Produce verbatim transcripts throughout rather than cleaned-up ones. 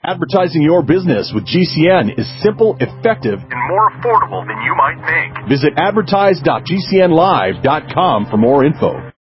Advertising your business with G C N is simple, effective, and more affordable than you might think. Visit advertise dot g c n live dot com for more info.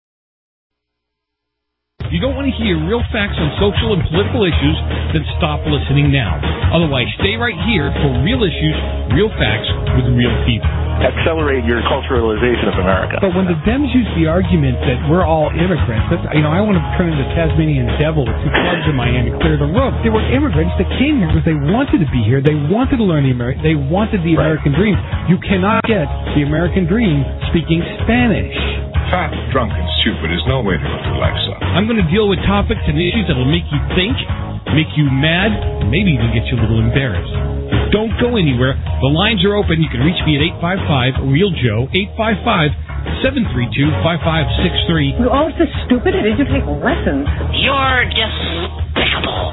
If you don't want to hear real facts on social and political issues, then stop listening now. Otherwise, stay right here for real issues, real facts with real people. Accelerate your culturalization of America. But when the Dems use the argument that we're all immigrants, that's, you know, I want to turn into Tasmanian devil with two clubs in my hand to clear the room. They were immigrants that came here because they wanted to be here. They wanted to learn the American. They wanted the Right. American dream. You cannot get the American dream speaking Spanish. Fat, drunk, and stupid is no way to go through life, son. I'm going to deal with topics and issues that will make you think, make you mad, and maybe even get you a little embarrassed. Don't go anywhere. The lines are open. You can reach me at eight five five, real joe, eight five five, seven three two, five five six three. You're always so stupid. Did you take lessons? You're despicable.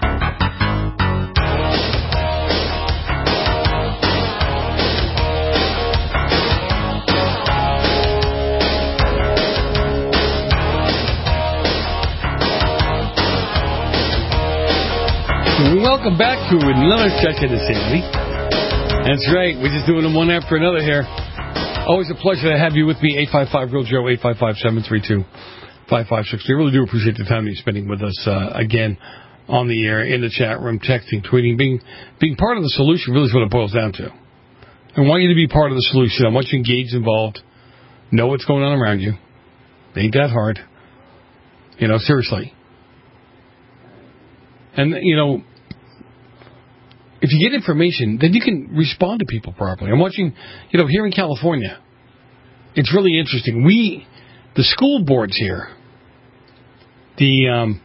Welcome back to another session of Sanity. That's right. We're just doing them one after another here. Always a pleasure to have you with me. eight five five, real joe, eight five five, seven three two, five five six three. I really do appreciate the time you're spending with us uh, again on the air, in the chat room, texting, tweeting. Being being part of the solution really is what it boils down to. I want you to be part of the solution. I want you engaged, involved, know what's going on around you. Ain't that hard. You know, seriously. And, you know, if you get information, then you can respond to people properly. I'm watching, you know, here in California, it's really interesting. We, the school boards here, the um,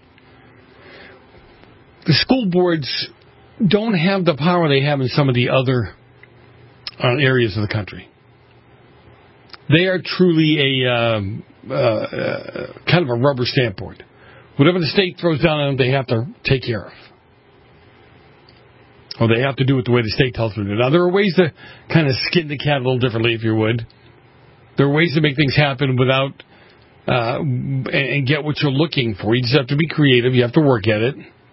the school boards don't have the power they have in some of the other uh, areas of the country. They are truly a um, uh, uh, kind of a rubber stamp board. Whatever the state throws down on them, they have to take care of. Or they have to do it the way the state tells them to. Now, there are ways to kind of skin the cat a little differently, if you would. There are ways to make things happen without, uh, and get what you're looking for. You just have to be creative. You have to work at it.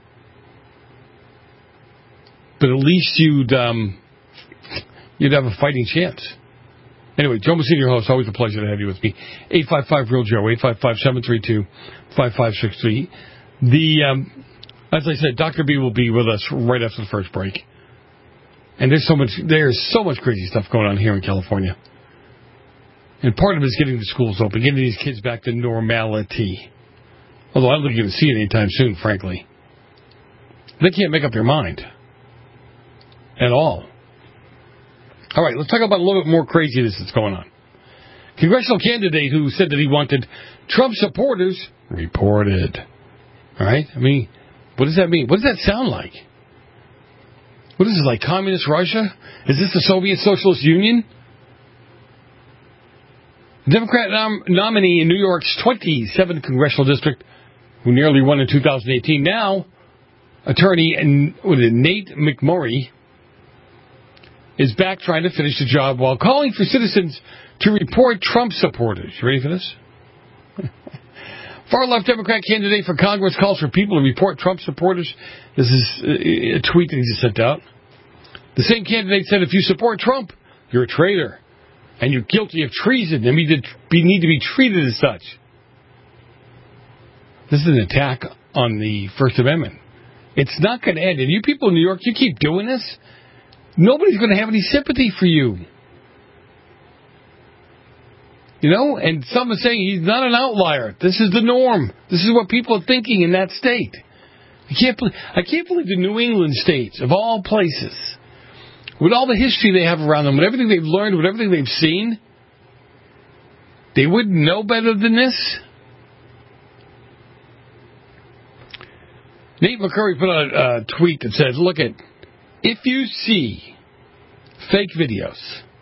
But at least you'd, um, you'd have a fighting chance. Anyway, Joe Messina, your host. Always a pleasure to have you with me. eight five five, real joe, eight five five, seven three two, five five six three. The, um, as I said, Doctor B will be with us right after the first break. And there's so much, there's so much crazy stuff going on here in California. And part of it is getting the schools open, getting these kids back to normality. Although I don't think you're going to see it anytime soon, frankly. They can't make up their mind. At all. All right, let's talk about a little bit more craziness that's going on. Congressional candidate who said that he wanted Trump supporters reported. All right? I mean, what does that mean? What does that sound like? What is this, like communist Russia? Is this the Soviet Socialist Union? The Democrat nom- nominee in New York's twenty-seventh Congressional District, who nearly won in two thousand eighteen, now attorney and, what is it, Nate McMurray, is back trying to finish the job while calling for citizens to report Trump supporters. You ready for this? Far-left Democrat candidate for Congress calls for people to report Trump supporters. This is a tweet that he just sent out. The same candidate said, if you support Trump, you're a traitor, and you're guilty of treason, and you need to be treated as such. This is an attack on the First Amendment. It's not going to end. And you people in New York, you keep doing this, nobody's going to have any sympathy for you. You know, and some are saying he's not an outlier. This is the norm. This is what people are thinking in that state. I can't believe, I can't believe the New England states, of all places, with all the history they have around them, with everything they've learned, with everything they've seen, they wouldn't know better than this. Nate McCurry put out a, a tweet that says, look at, if you see fake videos,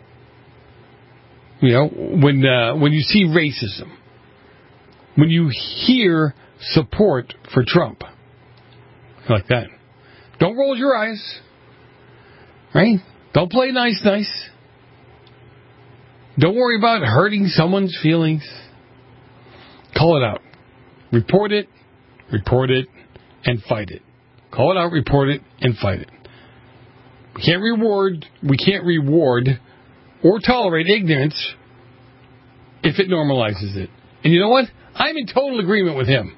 you know, when uh, when you see racism, when you hear support for Trump, like that, don't roll your eyes, right? Don't play nice, nice. Don't worry about hurting someone's feelings. Call it out. Report it, report it, and fight it. Call it out, report it, and fight it. We can't reward, we can't reward or tolerate ignorance if it normalizes it. And you know what? I'm in total agreement with him.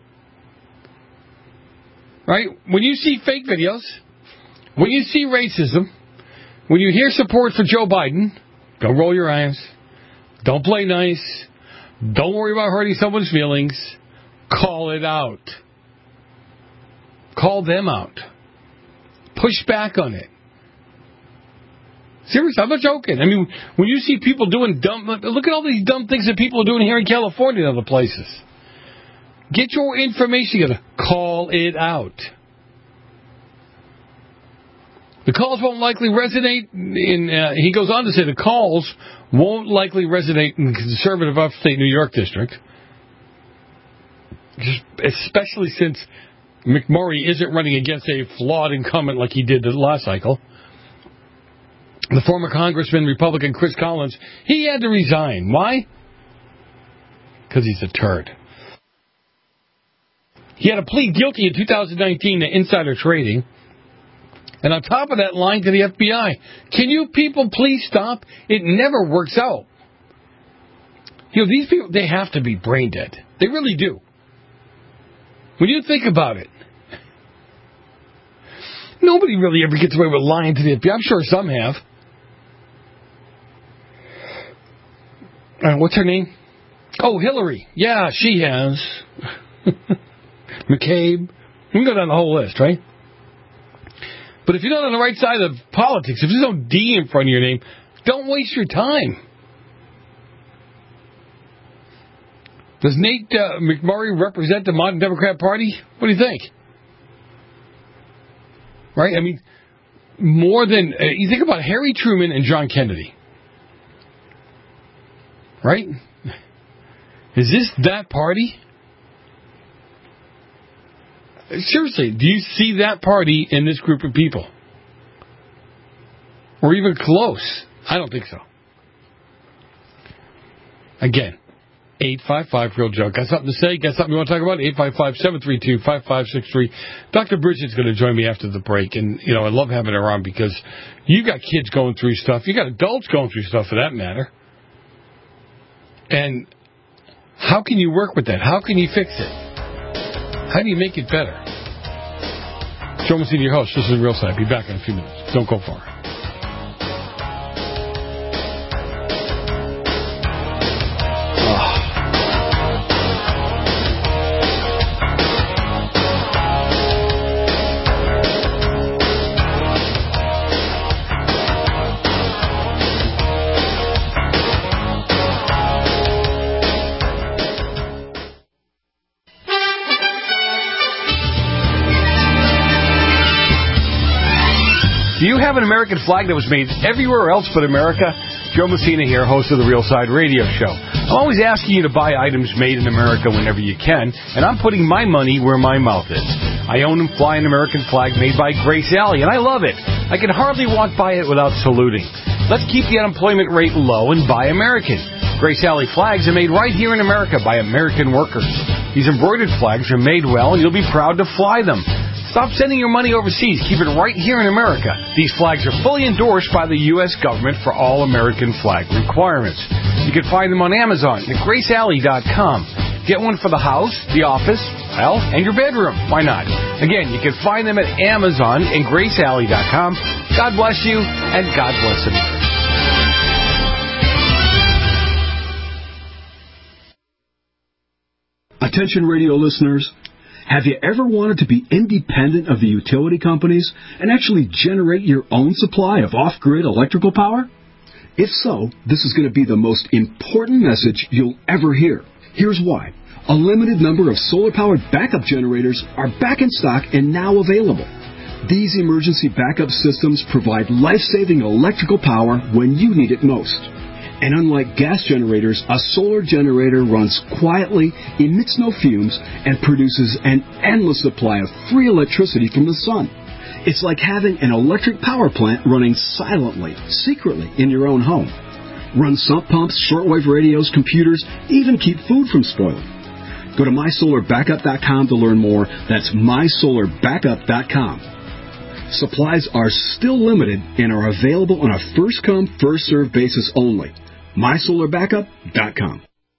Right? When you see fake videos, when you see racism, when you hear support for Joe Biden, don't roll your eyes. Don't play nice. Don't worry about hurting someone's feelings. Call it out. Call them out. Push back on it. Seriously, I'm not joking. I mean, when you see people doing dumb... Look at all these dumb things that people are doing here in California and other places. Get your information together. Call it out. The calls won't likely resonate in... Uh, he goes on to say the calls won't likely resonate in conservative upstate New York district. Just especially since McMurray isn't running against a flawed incumbent like he did the last cycle. The former Congressman, Republican Chris Collins, he had to resign. Why? Because he's a turd. He had to plead guilty in two thousand nineteen to insider trading. And on top of that, lying to the F B I. Can you people please stop? It never works out. You know, these people, they have to be brain dead. They really do. When you think about it, nobody really ever gets away with lying to the F B I. I'm sure some have. Uh, what's her name? Oh, Hillary. Yeah, she has. McCabe. We can go down the whole list, right? But if you're not on the right side of politics, if there's no D in front of your name, don't waste your time. Does Nate uh, McMurray represent the modern Democrat Party? What do you think? Right? I mean, more than... Uh, you think about Harry Truman and John Kennedy. Right? Is this that party? Seriously, do you see that party in this group of people? Or even close? I don't think so. Again, eight five five, Real Joe. Got something to say? Got something you want to talk about? eight five five, seven three two, five five six three. Doctor Bridget's going to join me after the break. And, you know, I love having her on because you got kids going through stuff. You got adults going through stuff for that matter. And how can you work with that? How can you fix it? How do you make it better? Joe Messina, your host. This is Real Side. Be back in a few minutes. Don't go far. Do you have an American flag that was made everywhere else but America? Joe Messina here, host of the Real Side Radio Show. I'm always asking you to buy items made in America whenever you can, and I'm putting my money where my mouth is. I own and fly an American flag made by Grace Alley, and I love it. I can hardly walk by it without saluting. Let's keep the unemployment rate low and buy American. Grace Alley flags are made right here in America by American workers. These embroidered flags are made well, and you'll be proud to fly them. Stop sending your money overseas. Keep it right here in America. These flags are fully endorsed by the U S government for all American flag requirements. You can find them on Amazon at grace alley dot com. Get one for the house, the office, well, and your bedroom. Why not? Again, you can find them at Amazon and grace alley dot com. God bless you, and God bless America. Attention radio listeners. Have you ever wanted to be independent of the utility companies and actually generate your own supply of off-grid electrical power? If so, this is going to be the most important message you'll ever hear. Here's why. A limited number of solar-powered backup generators are back in stock and now available. These emergency backup systems provide life-saving electrical power when you need it most. And unlike gas generators, a solar generator runs quietly, emits no fumes, and produces an endless supply of free electricity from the sun. It's like having an electric power plant running silently, secretly in your own home. Run sump pumps, shortwave radios, computers, even keep food from spoiling. Go to my solar backup dot com to learn more. That's my solar backup dot com. Supplies are still limited and are available on a first-come, first-served basis only. my solar backup dot com.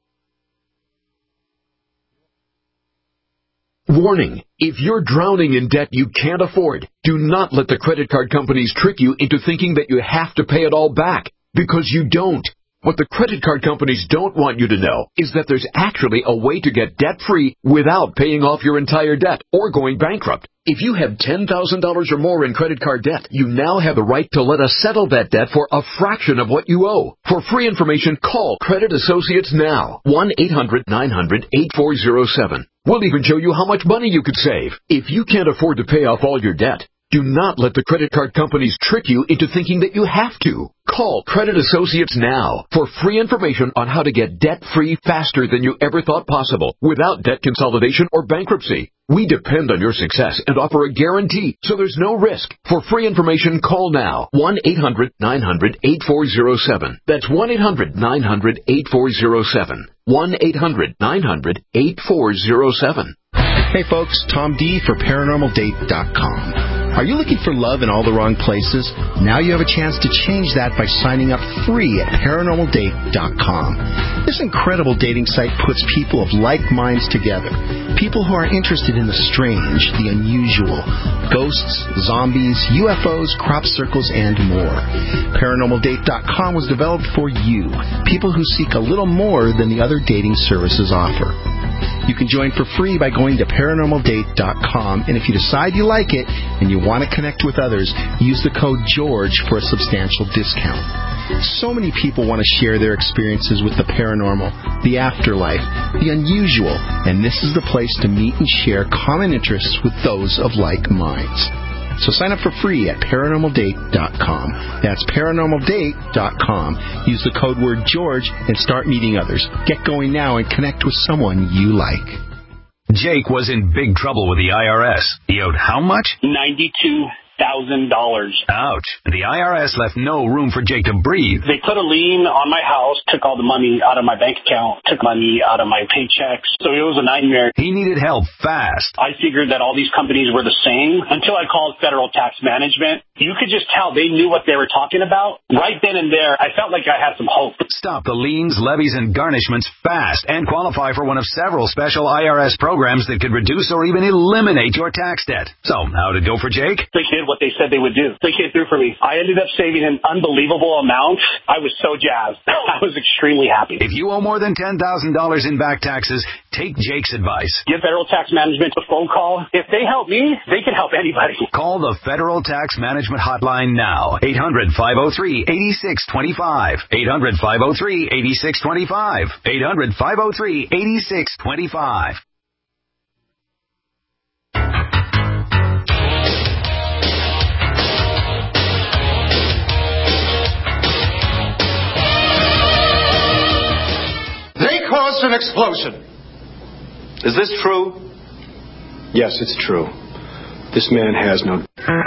Warning. If you're drowning in debt you can't afford, do not let the credit card companies trick you into thinking that you have to pay it all back, because you don't. What the credit card companies don't want you to know is that there's actually a way to get debt-free without paying off your entire debt or going bankrupt. If you have ten thousand dollars or more in credit card debt, you now have the right to let us settle that debt for a fraction of what you owe. For free information, call Credit Associates now. one eight hundred nine hundred eight four zero seven. We'll even show you how much money you could save. If you can't afford to pay off all your debt, do not let the credit card companies trick you into thinking that you have to. Call Credit Associates now for free information on how to get debt-free faster than you ever thought possible without debt consolidation or bankruptcy. We depend on your success and offer a guarantee, so there's no risk. For free information, call now. one eight hundred nine hundred eight four zero seven. That's one eight hundred nine hundred eight four zero seven. one eight hundred nine hundred eight four zero seven. Hey folks, Tom D for Paranormal Date dot com. Are you looking for love in all the wrong places? Now you have a chance to change that by signing up free at Paranormal Date dot com. This incredible dating site puts people of like minds together. People who are interested in the strange, the unusual, ghosts, zombies, U F Os, crop circles, and more. Paranormal Date dot com was developed for you, people who seek a little more than the other dating services offer. You can join for free by going to Paranormal Date dot com, and if you decide you like it and you want to connect with others, use the code GEORGE for a substantial discount. So many people want to share their experiences with the paranormal, the afterlife, the unusual, and this is the place to meet and share common interests with those of like minds. So sign up for free at Paranormal Date dot com. That's Paranormal Date dot com. Use the code word GEORGE and start meeting others. Get going now and connect with someone you like. Jake was in big trouble with the I R S. He owed how much? ninety-two thousand dollars. Ouch. The I R S left no room for Jake to breathe. They put a lien on my house, took all the money out of my bank account, took money out of my paychecks. So it was a nightmare. He needed help fast. I figured that all these companies were the same until I called Federal Tax Management. You could just tell they knew what they were talking about. Right then and there, I felt like I had some hope. Stop the liens, levies, and garnishments fast and qualify for one of several special I R S programs that could reduce or even eliminate your tax debt. So, how'd it go for Jake? They did what they said they would do. They came through for me. I ended up saving an unbelievable amount. I was so jazzed. I was extremely happy. If you owe more than ten thousand dollars in back taxes, take Jake's advice. Give Federal Tax Management a phone call. If they help me, they can help anybody. Call the Federal Tax Management Hotline now. eight hundred five oh three eight six two five. eight hundred five oh three eight six two five. eight hundred five oh three eight six two five. They caused an explosion. Is this true? Yes, it's true. This man has no...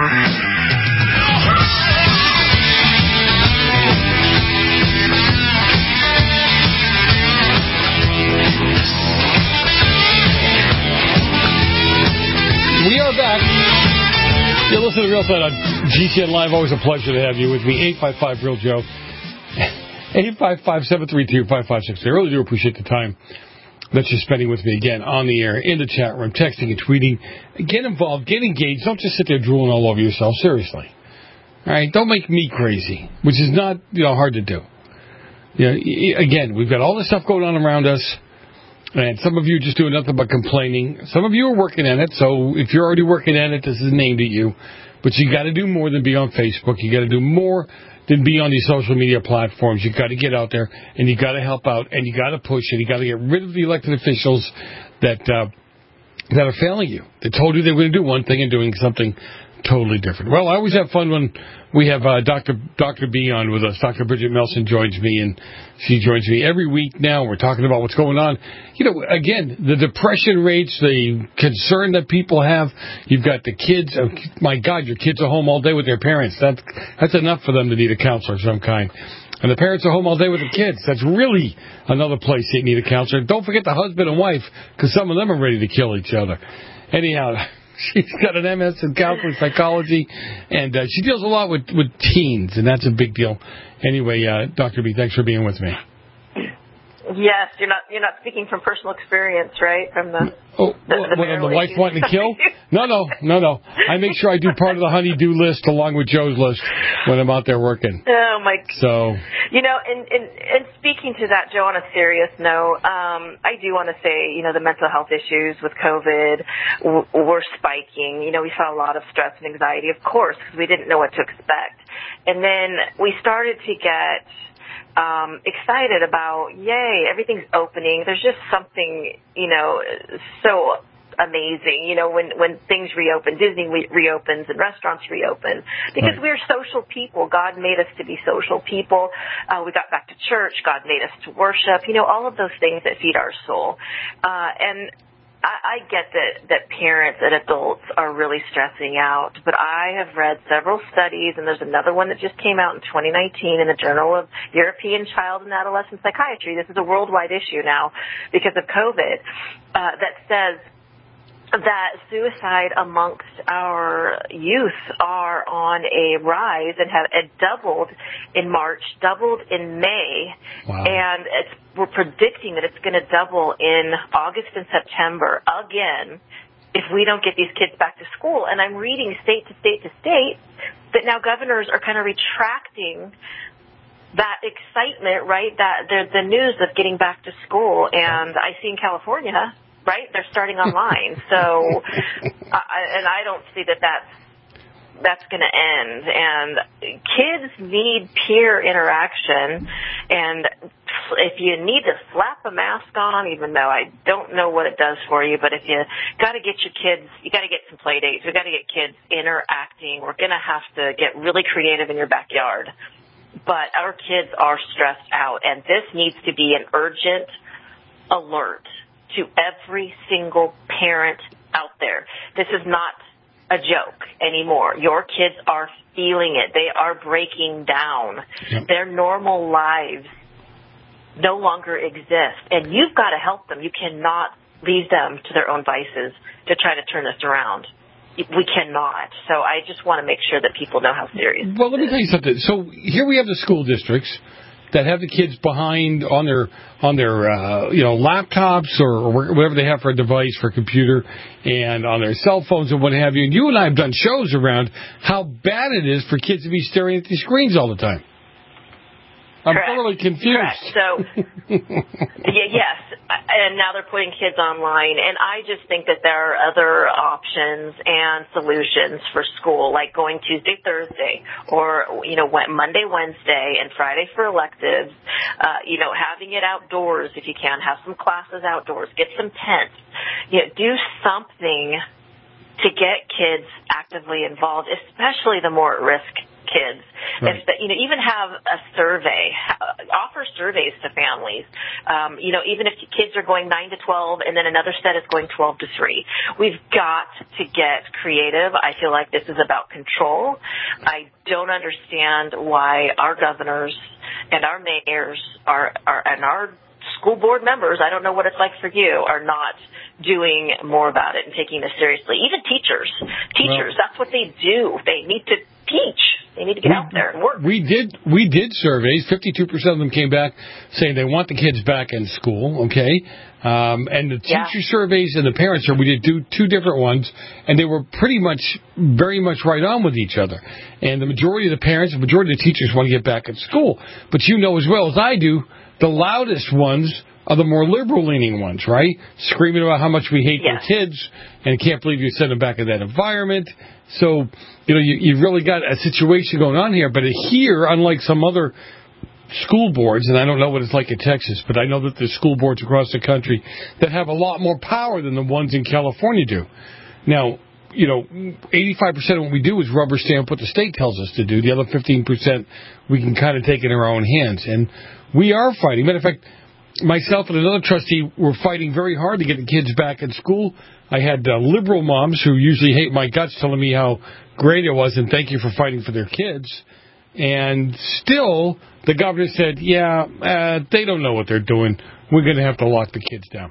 We are back. You're listening to Real Side on G C N Live. Always a pleasure to have you with me. eight five five Real Joe. eight five five, seven three two, five five six zero. I really do appreciate the time that you're spending with me again on the air, in the chat room, texting and tweeting. Get involved, get engaged. Don't just sit there drooling all over yourself. Seriously. All right? Don't make me crazy, which is not, you know, hard to do. You know, again, we've got all this stuff going on around us, and some of you just doing nothing but complaining. Some of you are working at it, so if you're already working at it, this is named at you. But you got to do more than be on Facebook. You got to do more than be on these social media platforms. You got to get out there, and you got to help out, and you got to push, and you got to get rid of the elected officials that uh, that are failing you. They told you they were going to do one thing and doing something Totally different. Well, I always have fun when we have uh, Doctor Doctor B on with us. Doctor Bridget Melson joins me, and she joins me every week now. We're talking about what's going on. You know, again, the depression rates, the concern that people have. You've got the kids. Oh, my God, your kids are home all day with their parents. That's, that's enough for them to need a counselor of some kind. And the parents are home all day with the kids. That's really another place they need a counselor. Don't forget the husband and wife, because some of them are ready to kill each other. Anyhow, she's got an M S in counseling psychology, and uh, she deals a lot with, with teens, and that's a big deal. Anyway, uh, Doctor B, thanks for being with me. Yes, you're not you're not speaking from personal experience, right? From the oh, the, what, the, what, the wife wanting to kill? No, no, no, no. I make sure I do part of the honey-do list along with Joe's list when I'm out there working. Oh my! So you know, and and, and speaking to that, Joe, on a serious note, um, I do want to say, you know, the mental health issues with COVID w- were spiking. You know, we saw a lot of stress and anxiety, of course, because we didn't know what to expect, and then we started to get Um, excited about, yay, everything's opening. There's just something, you know, so amazing, you know, when, when things reopen, Disney re- reopens and restaurants reopen, because right. we're social people. God made us to be social people. Uh, we got back to church. God made us to worship, you know, all of those things that feed our soul. Uh, and I, I get that, that parents and adults are really stressing out, but I have read several studies, and there's another one that just came out in twenty nineteen in the Journal of European Child and Adolescent Psychiatry. This is a worldwide issue now because of COVID, uh, that says that suicide amongst our youth are on a rise and have it doubled in March, doubled in May, wow. and it's, we're predicting that it's going to double in August and September again if we don't get these kids back to school. And I'm reading state to state to state that now governors are kind of retracting that excitement, right, that the, the news of getting back to school. And I see in California, right, they're starting online. So, I, and I don't see that that's, that's going to end. And kids need peer interaction. And if you need to slap a mask on, even though I don't know what it does for you, but if you got to get your kids, you got to get some play dates. We got to get kids interacting. We're going to have to get really creative in your backyard. But our kids are stressed out, and this needs to be an urgent alert to every single parent out there. This is not a joke anymore. Your kids are feeling it. They are breaking down. Yep. Their normal lives no longer exist, and you've got to help them. You cannot leave them to their own vices to try to turn this around. We cannot. So I just want to make sure that people know how serious. Well, let me tell you something. So here we have the school districts that have the kids behind on their on their uh, you know laptops or, or whatever they have for a device for a computer, and on their cell phones and what have you. And you and I have done shows around how bad it is for kids to be staring at these screens all the time. I'm Correct. totally confused. Correct. So, yeah, yes, and now they're putting kids online, and I just think that there are other options and solutions for school, like going Tuesday, Thursday, or, you know, Monday, Wednesday, and Friday for electives, uh, you know, having it outdoors if you can, have some classes outdoors, get some tents, you know, do something to get kids actively involved, especially the more at risk kids. Right. If the, you know, even have a survey, offer surveys to families. Um, you know, even if kids are going nine to twelve, and then another set is going twelve to three. We've got to get creative. I feel like this is about control. I don't understand why our governors and our mayors are, are and our school board members, I don't know what it's like for you, are not doing more about it and taking this seriously. Even teachers. Teachers, well, that's what they do. They need to teach. They need to get we, out there and work. We did we did surveys. fifty-two percent of them came back saying they want the kids back in school, okay? Um, and the teacher yeah. surveys and the parent survey, we did do two different ones, and they were pretty much, very much right on with each other. And the majority of the parents, the majority of the teachers want to get back in school. But you know as well as I do, the loudest ones are the more liberal-leaning ones, right? Screaming about how much we hate yes. their kids and can't believe you send them back in that environment. So, you know, you, you've really got a situation going on here. But here, unlike some other school boards, and I don't know what it's like in Texas, but I know that there's school boards across the country that have a lot more power than the ones in California do. Now, you know, eighty-five percent of what we do is rubber stamp what the state tells us to do. The other fifteen percent we can kind of take in our own hands. And we are fighting. Matter of fact, myself and another trustee were fighting very hard to get the kids back in school. I had uh, liberal moms who usually hate my guts telling me how great it was and thank you for fighting for their kids. And still, the governor said, yeah, uh, they don't know what they're doing. We're going to have to lock the kids down.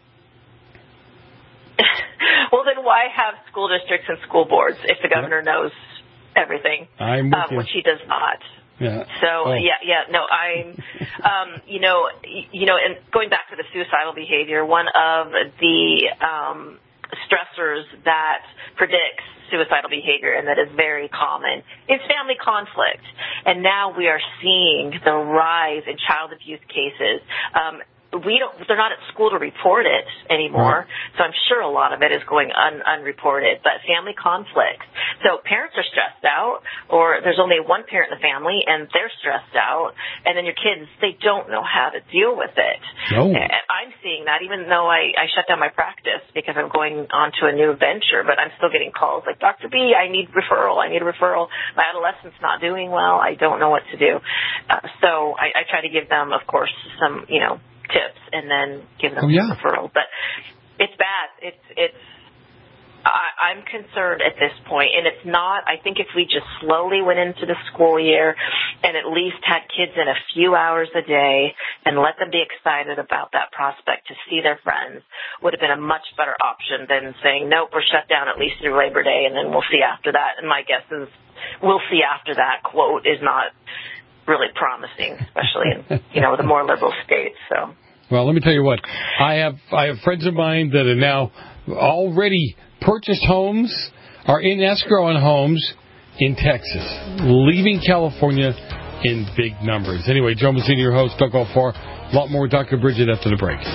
Well, then why have school districts and school boards if the governor knows everything, I'm with um, you. which he does not? Yeah. So oh. yeah, yeah, no, I'm, um, you know, you know, and going back to the suicidal behavior, one of the um, stressors that predicts suicidal behavior and that is very common is family conflict. And now we are seeing the rise in child abuse cases. Um, we don't, they're not at school to report it anymore. Right. So I'm sure a lot of it is going un, unreported, but family conflicts. So parents are stressed out, or there's only one parent in the family and they're stressed out, and then your kids, they don't know how to deal with it. No. And I'm seeing that even though I, I shut down my practice because I'm going on to a new venture, but I'm still getting calls like, Doctor B, I need referral, I need a referral. My adolescent's not doing well. I don't know what to do. Uh, so I, I try to give them, of course, some, you know, tips and then give them oh, yeah. a referral. But it's bad. It's, it's, I, I'm concerned at this point, and it's not, I think if we just slowly went into the school year and at least had kids in a few hours a day and let them be excited about that prospect to see their friends would have been a much better option than saying, nope, we're shut down at least through Labor Day and then we'll see after that. And my guess is we'll see after that quote is not really promising, especially in, you know, the more liberal states. So, well, let me tell you what. I have I have friends of mine that are now already purchased homes, are in escrow on homes in Texas, leaving California in big numbers. Anyway, Joe Messina, your host. Don't go far. A lot more with Doctor Bridget after the break.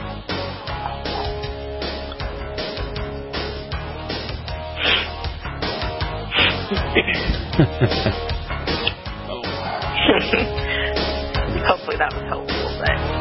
Hopefully that was helpful, but...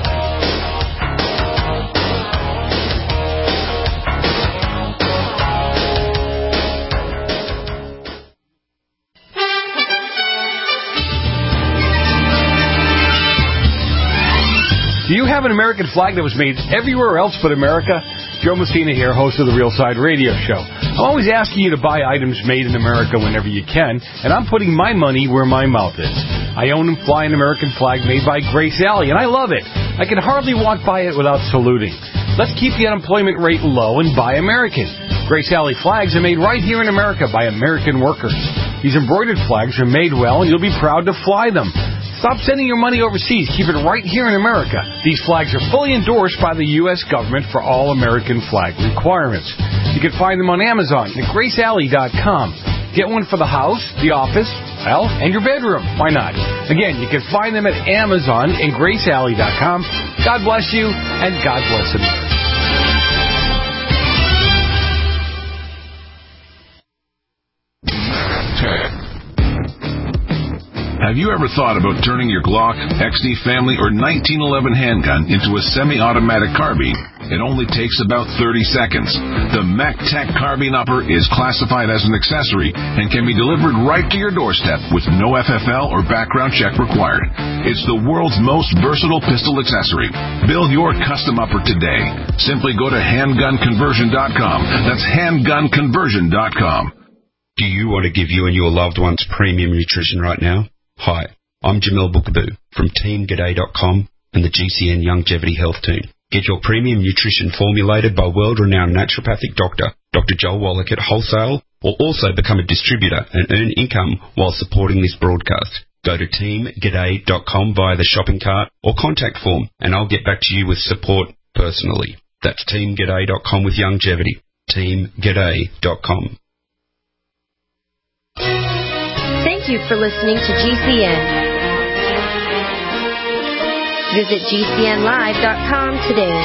Do you have an American flag that was made everywhere else but America? Joe Messina here, host of the Real Side Radio Show. I'm always asking you to buy items made in America whenever you can, and I'm putting my money where my mouth is. I own and fly an American flag made by Grace Alley, and I love it. I can hardly walk by it without saluting. Let's keep the unemployment rate low and buy American. Grace Alley flags are made right here in America by American workers. These embroidered flags are made well, and you'll be proud to fly them. Stop sending your money overseas. Keep it right here in America. These flags are fully endorsed by the U S government for all American flag requirements. You can find them on Amazon at grace alley dot com. Get one for the house, the office, well, and your bedroom. Why not? Again, you can find them at Amazon and grace alley dot com. God bless you, and God bless America. Have you ever thought about turning your Glock, X D Family, or nineteen eleven handgun into a semi-automatic carbine? It only takes about thirty seconds. The MacTac Carbine Upper is classified as an accessory and can be delivered right to your doorstep with no F F L or background check required. It's the world's most versatile pistol accessory. Build your custom upper today. Simply go to handgun conversion dot com. That's handgun conversion dot com. Do you want to give you and your loved ones premium nutrition right now? Hi, I'm Jamil Bookaboo from team g'day dot com and the G C N Longevity Health Team. Get your premium nutrition formulated by world-renowned naturopathic doctor, Doctor Joel Wallach at wholesale, or also become a distributor and earn income while supporting this broadcast. Go to team g'day dot com via the shopping cart or contact form, and I'll get back to you with support personally. That's team g'day dot com with longevity. team g'day dot com. Thank you for listening to G C N. Visit G C N live dot com today.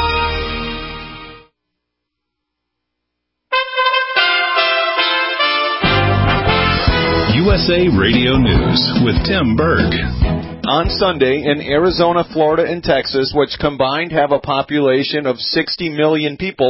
U S A Radio News with Tim Berg. On Sunday, in Arizona, Florida, and Texas, which combined have a population of sixty million people,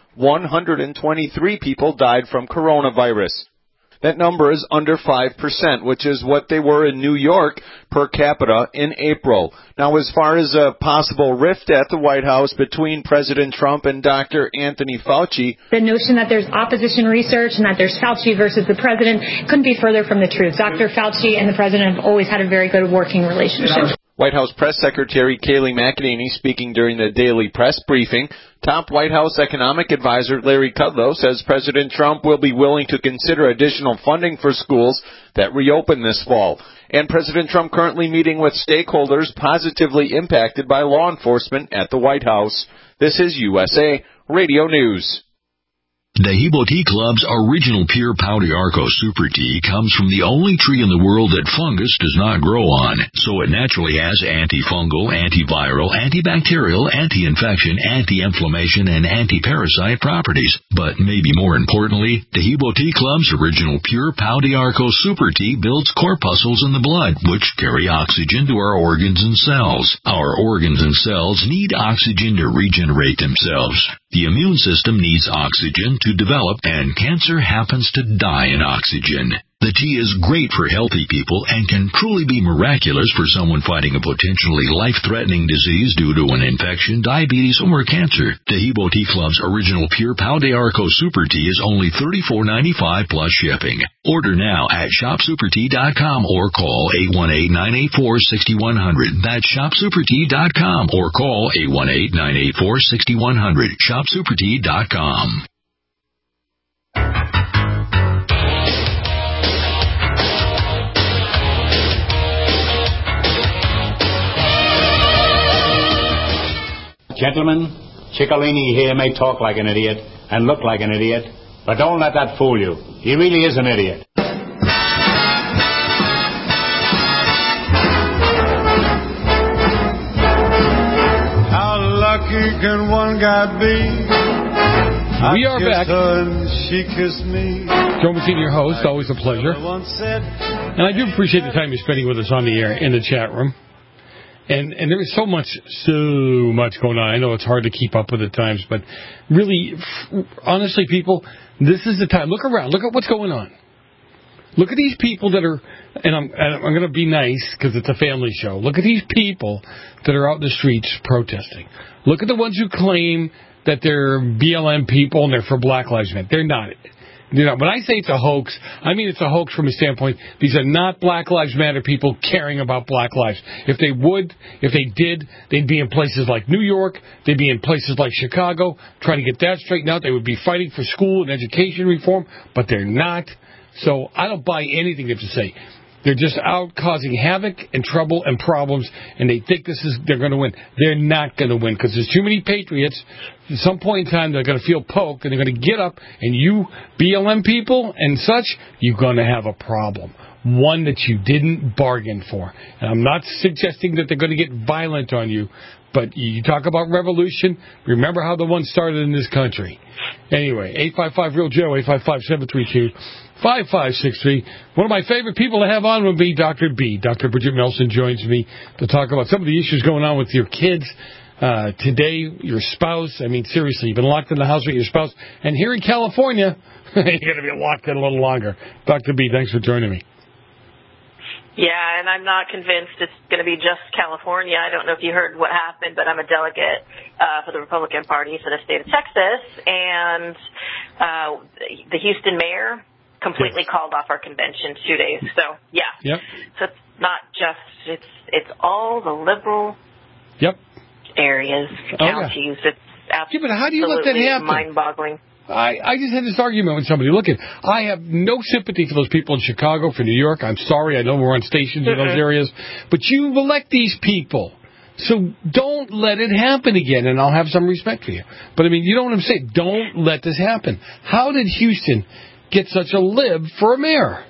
one hundred twenty-three people died from coronavirus. That number is under five percent, which is what they were in New York per capita in April. Now, as far as a possible rift at the White House between President Trump and Doctor Anthony Fauci, the notion that there's opposition research and that there's Fauci versus the president couldn't be further from the truth. Doctor Fauci and the president have always had a very good working relationship. White House Press Secretary Kayleigh McEnany speaking during the daily press briefing. Top White House economic advisor Larry Kudlow says President Trump will be willing to consider additional funding for schools that reopen this fall. And President Trump currently meeting with stakeholders positively impacted by law enforcement at the White House. This is U S A Radio News. Dehibo Tea Club's original pure Pau d'Arco Super Tea comes from the only tree in the world that fungus does not grow on, so it naturally has antifungal, antiviral, antibacterial, anti-infection, anti-inflammation, and anti-parasite properties. But maybe more importantly, Dehibo Tea Club's original pure Pau d'Arco Super Tea builds corpuscles in the blood, which carry oxygen to our organs and cells. Our organs and cells need oxygen to regenerate themselves. The immune system needs oxygen to develop, and cancer happens to die in oxygen. The tea is great for healthy people and can truly be miraculous for someone fighting a potentially life-threatening disease due to an infection, diabetes, or cancer. Dehibo Tea Club's original pure Pau d'Arco Super Tea is only thirty-four ninety-five plus shipping. Order now at shop super tea dot com or call eight one eight, nine eight four, six one zero zero. That's shop super tea dot com or call eight one eight, nine eight four, six one zero zero. shop super tea dot com. Gentlemen, Ciccolini here may talk like an idiot and look like an idiot, but don't let that fool you. He really is an idiot. How lucky can one guy be? We are back. Her and she kissed me. Joe Messina, your host, always a pleasure. And I do appreciate the time you're spending with us on the air in the chat room. And and there is so much, so much going on. I know it's hard to keep up with at times, but really, f- honestly, people, this is the time. Look around. Look at what's going on. Look at these people that are, and I'm and I'm going to be nice because it's a family show. Look at these people that are out in the streets protesting. Look at the ones who claim that they're B L M people and they're for Black Lives Matter. They're not. You know, when I say it's a hoax, I mean it's a hoax from a standpoint. These are not Black Lives Matter people caring about black lives. If they would, if they did, they'd be in places like New York. They'd be in places like Chicago trying to get that straightened out. They would be fighting for school and education reform, but they're not. So I don't buy anything they have to say. They're just out causing havoc and trouble and problems, and they think this is they're going to win. They're not going to win because there's too many patriots. At some point in time, they're going to feel poked, and they're going to get up, and you B L M people and such, you're going to have a problem, one that you didn't bargain for. And I'm not suggesting that they're going to get violent on you, but you talk about revolution, remember how the one started in this country. Anyway, eight five five real Joe, eight five five, seven three two, five five six three. One of my favorite people to have on would be Doctor B. Doctor Bridget Nelson joins me to talk about some of the issues going on with your kids uh, today, your spouse. I mean, seriously, you've been locked in the house with your spouse. And here in California, you're going to be locked in a little longer. Doctor B, thanks for joining me. Yeah, and I'm not convinced it's going to be just California. I don't know if you heard what happened, but I'm a delegate uh, for the Republican Party for the state of Texas, and uh, the Houston mayor completely yes. called off our convention two days. So, yeah. Yep. So it's not just, it's it's all the liberal yep. areas, counties. Oh, yeah. It's absolutely yeah, but how do you let that happen? mind-boggling. I, I just had this argument with somebody. Look, at, I have no sympathy for those people in Chicago, for New York. I'm sorry. I know we're on stations mm-hmm. in those areas. But you elect these people. So don't let it happen again, and I'll have some respect for you. But, I mean, you know what I'm saying? Don't let this happen. How did Houston get such a lib for a mayor?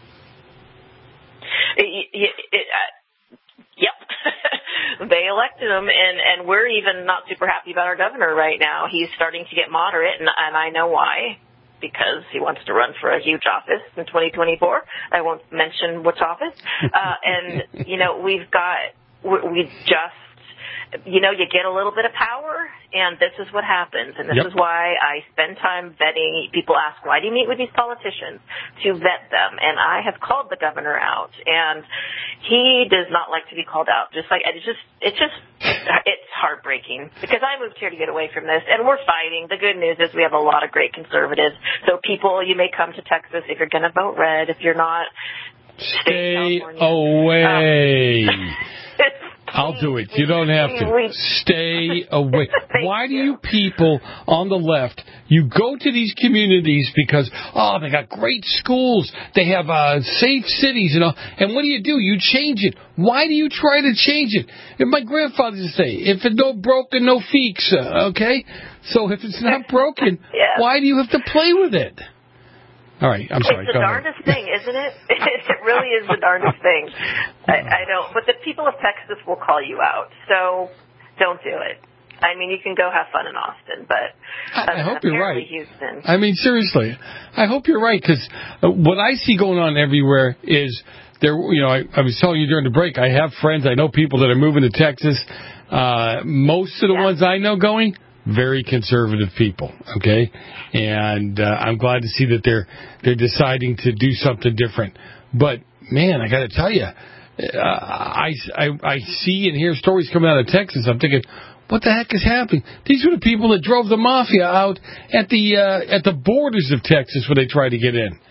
It, it, it, uh, yep. They elected him, and, and we're even not super happy about our governor right now. He's starting to get moderate, and, and I know why, because he wants to run for a huge office in twenty twenty-four. I won't mention which office. Uh, and, you know, we've got, we just, you know, you get a little bit of power, And this is what happens, and this Yep. is why I spend time vetting. People ask, why do you meet with these politicians? To vet them. And I have called the governor out, and he does not like to be called out. Just like, it's just, it's just, it's heartbreaking, because I moved here to get away from this, and we're fighting. The good news is we have a lot of great conservatives. So people, you may come to Texas if you're going to vote red. If you're not, stay away. Um, I'll do it. You don't have to. Stay away. Why do you people on the left, you go to these communities because, oh, they got great schools, they have uh, safe cities, and all, and what do you do? You change it. Why do you try to change it? If my grandfather used to say, if it's no broken, no fix, uh, okay? So if it's not broken, yeah. why do you have to play with it? All right, I'm sorry. It's the Go darndest ahead. thing, isn't it? It really is the darndest thing. I, I don't. But the people of Texas will call you out, so don't do it. I mean, you can go have fun in Austin, but uh, I, I hope you're right. Houston. I mean, seriously, I hope you're right, because uh, what I see going on everywhere is there. You know, I, I was telling you during the break, I have friends, I know people that are moving to Texas. Uh, most of the yeah. ones I know going. Very conservative people, okay, and uh, I'm glad to see that they're they're deciding to do something different. But man, I got to tell you, uh, I, I I see and hear stories coming out of Texas. I'm thinking, what the heck is happening? These were the people that drove the mafia out at the uh, at the borders of Texas when they tried to get in.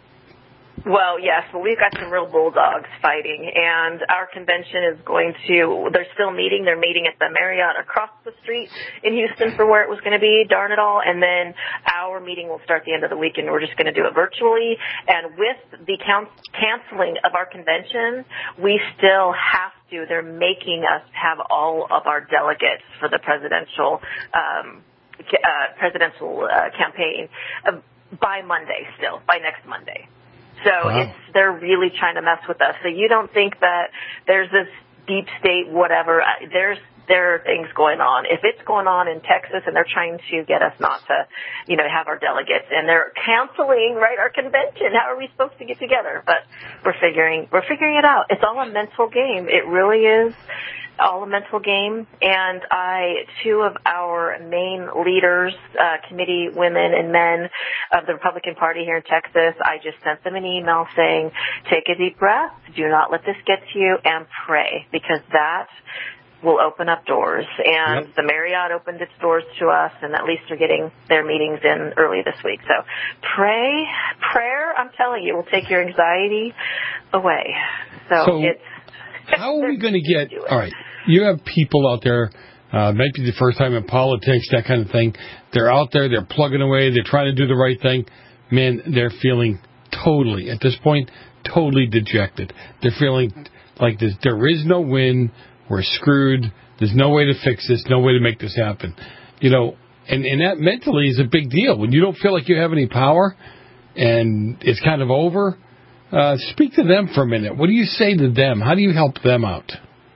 Well, yes, well, we've got some real bulldogs fighting, and our convention is going to, they're still meeting, they're meeting at the Marriott across the street in Houston for where it was going to be, darn it all, and then our meeting will start the end of the week, and we're just going to do it virtually, and with the can- canceling of our convention, we still have to, they're making us have all of our delegates for the presidential, um, uh, presidential uh, campaign uh, by Monday still, by next Monday. So wow. it's they're really trying to mess with us. So you don't think that there's this deep state whatever. There's there are things going on. If it's going on in Texas and they're trying to get us not to, you know, have our delegates, and they're canceling right our convention, how are we supposed to get together? But we're figuring we're figuring it out. It's all a mental game. It really is. All a mental game, and I, two of our main leaders, uh, committee women and men of the Republican Party here in Texas, I just sent them an email saying, take a deep breath, do not let this get to you, and pray, because that will open up doors. And yep. the Marriott opened its doors to us, and at least they're getting their meetings in early this week. So pray, prayer, I'm telling you, will take your anxiety away. So, so it's... How are we going to get... All right, you have people out there, uh, maybe the first time in politics, that kind of thing. They're out there, they're plugging away, they're trying to do the right thing. Man, they're feeling totally, at this point, totally dejected. They're feeling like this, there is no win, we're screwed, there's no way to fix this, no way to make this happen. You know, and, and that mentally is a big deal. When you don't feel like you have any power and it's kind of over... Uh, speak to them for a minute. What do you say to them? How do you help them out?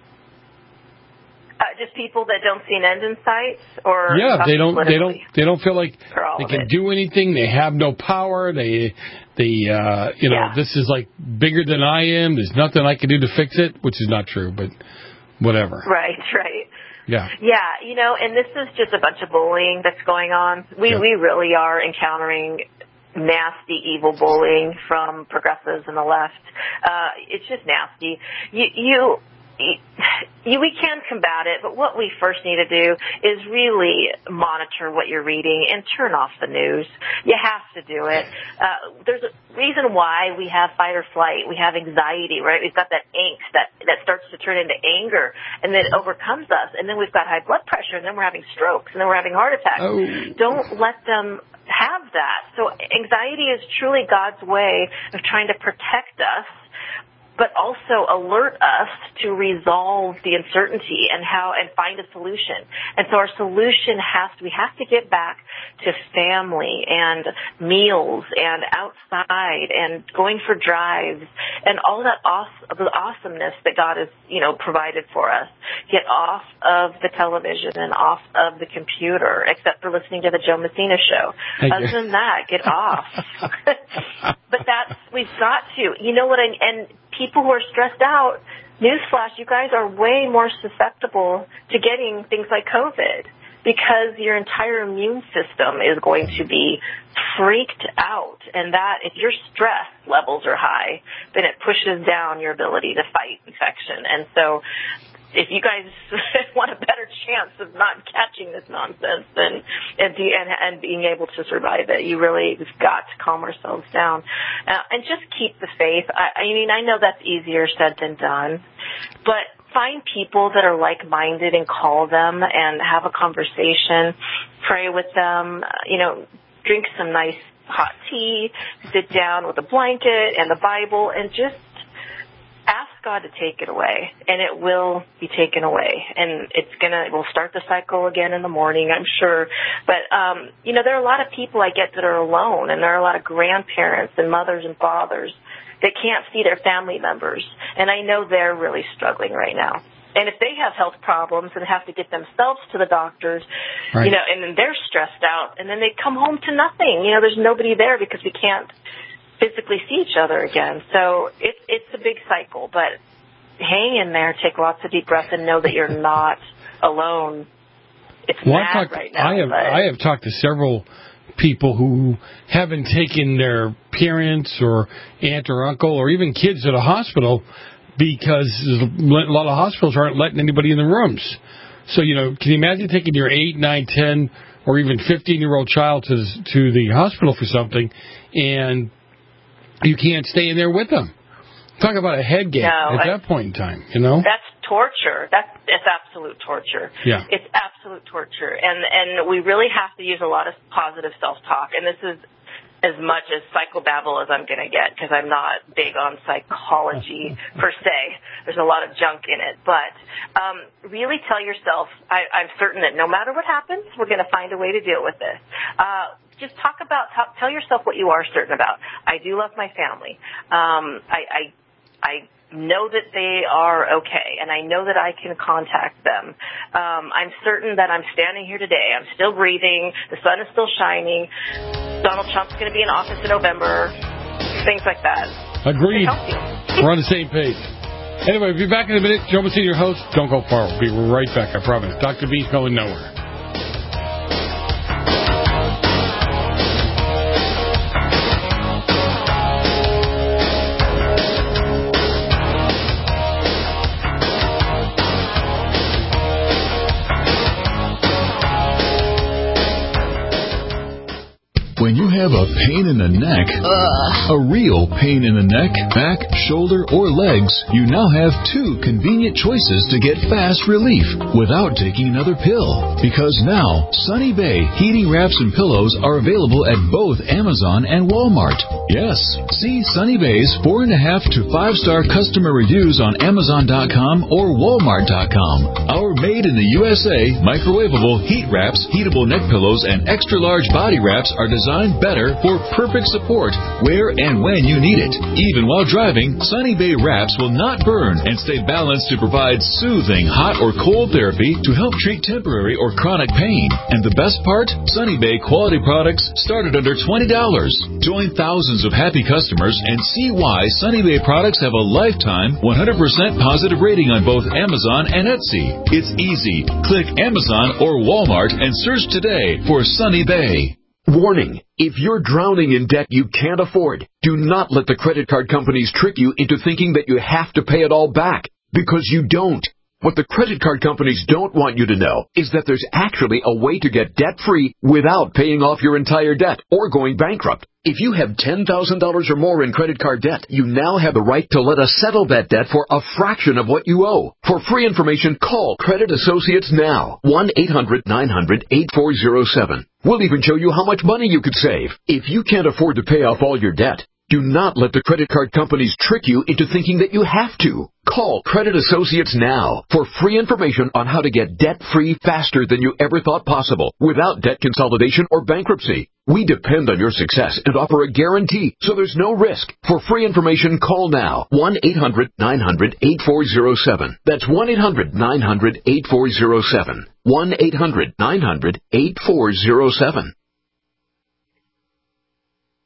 Uh, just people that don't see an end in sight, or yeah, they don't. They don't. They don't feel like they can it. do anything. They have no power. They, they, uh, you know, yeah. this is like bigger than I am. There's nothing I can do to fix it, which is not true, but whatever. Right. Right. Yeah. Yeah. You know, and this is just a bunch of bullying that's going on. We yeah. we really are encountering nasty, evil bullying from progressives and the left. Uh, it's just nasty. You, you, you, we can combat it, but what we first need to do is really monitor what you're reading and turn off the news. You have to do it. Uh, there's a reason why we have fight or flight. We have anxiety, right? We've got that angst that, that starts to turn into anger, and then it overcomes us. And then we've got high blood pressure, and then we're having strokes, and then we're having heart attacks. Oh. Don't let them have that. So anxiety is truly God's way of trying to protect us, but also alert us to resolve the uncertainty and how and find a solution. And so our solution has to, we have to get back to family and meals and outside and going for drives and all that awesome, the awesomeness that God has, you know, provided for us. Get off of the television and off of the computer, except for listening to the Joe Messina show. Thank Other you. than that, get off. But that's, we've got to, you know what, I, and people who are stressed out, newsflash, you guys are way more susceptible to getting things like COVID. because your entire immune system is going to be freaked out. And that, if your stress levels are high, then it pushes down your ability to fight infection. And so if you guys want a better chance of not catching this nonsense and, and, and, and being able to survive it, you really have got to calm ourselves down. Uh, and just keep the faith. I, I mean, I know that's easier said than done, but find people that are like-minded and call them and have a conversation, pray with them, you know, drink some nice hot tea, sit down with a blanket and the Bible, and just ask God to take it away, and it will be taken away. And it's gonna, we'll start the cycle again in the morning, I'm sure. But, um, you know, there are a lot of people I get that are alone, and there are a lot of grandparents and mothers and fathers that can't see their family members. And I know they're really struggling right now. And if they have health problems and have to get themselves to the doctors, right. you know, and then they're stressed out, and then they come home to nothing. You know, there's nobody there because we can't physically see each other again. So it's it's a big cycle, but hang in there, take lots of deep breaths, and know that you're not alone. It's well, mad talked, right now. I have but... I have talked to several people who haven't taken their parents or aunt or uncle or even kids to the hospital because a lot of hospitals aren't letting anybody in the rooms. So, you know, can you imagine taking your eight, nine, ten, or even fifteen-year-old child to to the hospital for something, and you can't stay in there with them? Talk about a head game no, at I, that point in time, you know? That's torture. That's it's absolute torture. Yeah. It's absolute torture. And and we really have to use a lot of positive self-talk. And this is as much as psychobabble as I'm going to get, because I'm not big on psychology per se. There's a lot of junk in it. But um, really tell yourself, I, I'm certain that no matter what happens, we're going to find a way to deal with this. Uh, just talk about, talk, tell yourself what you are certain about. I do love my family. Um, I, I, I know that they are okay, and I know that I can contact them. Um, I'm certain that I'm standing here today. I'm still breathing. The sun is still shining. Donald Trump's going to be in office in November. Things like that. Agreed. We're on the same page. Anyway, we'll be back in a minute. Joe Messina, your host. Don't go far. We'll be right back, I promise. Doctor B's going nowhere. When you have a pain in the neck, Ugh. a real pain in the neck, back, shoulder, or legs, you now have two convenient choices to get fast relief without taking another pill. Because now, Sunny Bay heating wraps and pillows are available at both Amazon and Walmart. Yes, see Sunny Bay's four and a half to five star customer reviews on Amazon dot com or Walmart dot com. Our made in the U S A microwavable heat wraps, heatable neck pillows, and extra large body wraps are designed better for perfect support where and when you need it. Even while driving, Sunny Bay wraps will not burn and stay balanced to provide soothing hot or cold therapy to help treat temporary or chronic pain. And the best part? Sunny Bay quality products start at under twenty dollars. Join thousands of happy customers and see why Sunny Bay products have a lifetime one hundred percent positive rating on both Amazon and Etsy. It's easy. Click Amazon or Walmart and search today for Sunny Bay. Warning, if you're drowning in debt you can't afford, do not let the credit card companies trick you into thinking that you have to pay it all back, because you don't. What the credit card companies don't want you to know is that there's actually a way to get debt-free without paying off your entire debt or going bankrupt. If you have ten thousand dollars or more in credit card debt, you now have the right to let us settle that debt for a fraction of what you owe. For free information, call Credit Associates now. one eight hundred nine hundred eight four zero seven. We'll even show you how much money you could save. If you can't afford to pay off all your debt, do not let the credit card companies trick you into thinking that you have to. Call Credit Associates now for free information on how to get debt-free faster than you ever thought possible without debt consolidation or bankruptcy. We depend on your success and offer a guarantee, so there's no risk. For free information, call now. one eight hundred nine hundred eight four zero seven. That's one eight hundred nine hundred eight four zero seven. one eight hundred nine hundred eight four zero seven.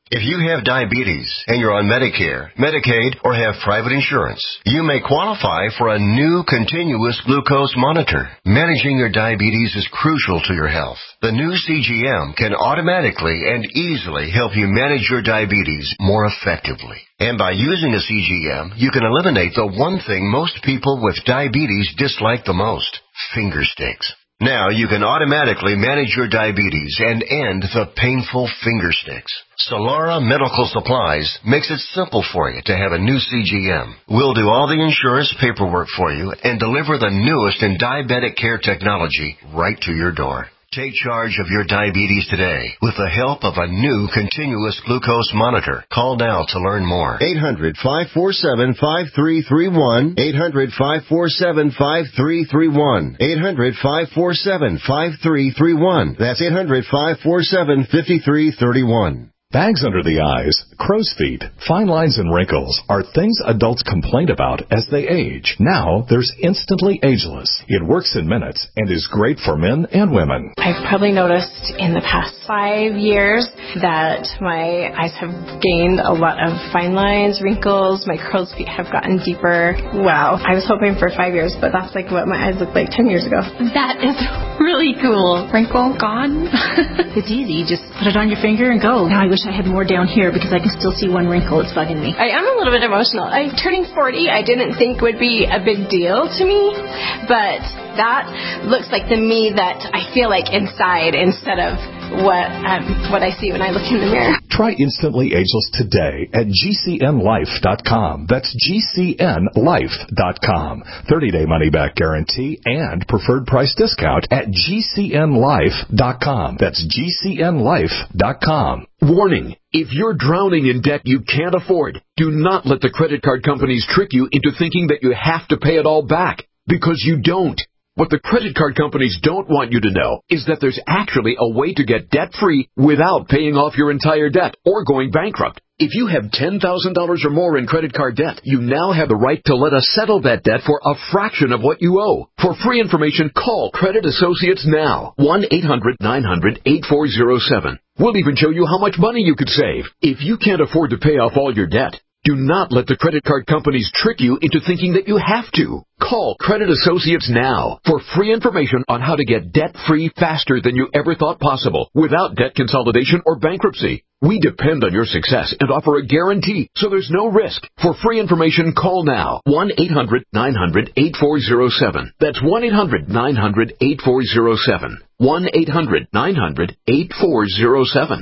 If you have diabetes and you're on Medicare, Medicaid, or have private insurance, you may qualify for a new continuous glucose monitor. Managing your diabetes is crucial to your health. The new C G M can automatically and easily help you manage your diabetes more effectively. And by using a C G M, you can eliminate the one thing most people with diabetes dislike the most, finger sticks. Now you can automatically manage your diabetes and end the painful finger sticks. Solara Medical Supplies makes it simple for you to have a new C G M. We'll do all the insurance paperwork for you and deliver the newest in diabetic care technology right to your door. Take charge of your diabetes today with the help of a new continuous glucose monitor. Call now to learn more. eight hundred, five four seven, five three three one. eight hundred, five four seven, five three three one. eight hundred, five four seven, five three three one. That's eight hundred, five four seven, five three three one. Bags under the eyes, crow's feet, fine lines and wrinkles are things adults complain about as they age. Now there's Instantly Ageless. It works in minutes and is great for men and women. I've probably noticed in the past five years that my eyes have gained a lot of fine lines, wrinkles, my crow's feet have gotten deeper. Wow. I was hoping for five years, but that's like what my eyes looked like ten years ago. That is really cool. Wrinkle gone. It's easy. Just put it on your finger and go. Now I wish I had more down here because I can still see one wrinkle. It's bugging me. I am a little bit emotional. I'm turning forty. I didn't think would be a big deal to me, but that looks like the me that I feel like inside instead of what um, what I see when I look in the mirror. Try Instantly Ageless today at G C N life dot com. That's G C N life dot com. thirty-day money-back guarantee and preferred price discount at G C N life dot com. That's G C N life dot com. Warning. If you're drowning in debt you can't afford, do not let the credit card companies trick you into thinking that you have to pay it all back, because you don't. What the credit card companies don't want you to know is that there's actually a way to get debt-free without paying off your entire debt or going bankrupt. If you have ten thousand dollars or more in credit card debt, you now have the right to let us settle that debt for a fraction of what you owe. For free information, call Credit Associates now. one eight hundred nine hundred eight four zero seven. We'll even show you how much money you could save. If you can't afford to pay off all your debt, do not let the credit card companies trick you into thinking that you have to. Call Credit Associates now for free information on how to get debt-free faster than you ever thought possible without debt consolidation or bankruptcy. We depend on your success and offer a guarantee, so there's no risk. For free information, call now. one eight hundred nine hundred eight four zero seven. That's one eight hundred nine hundred eight four zero seven. one eight hundred nine hundred eight four zero seven.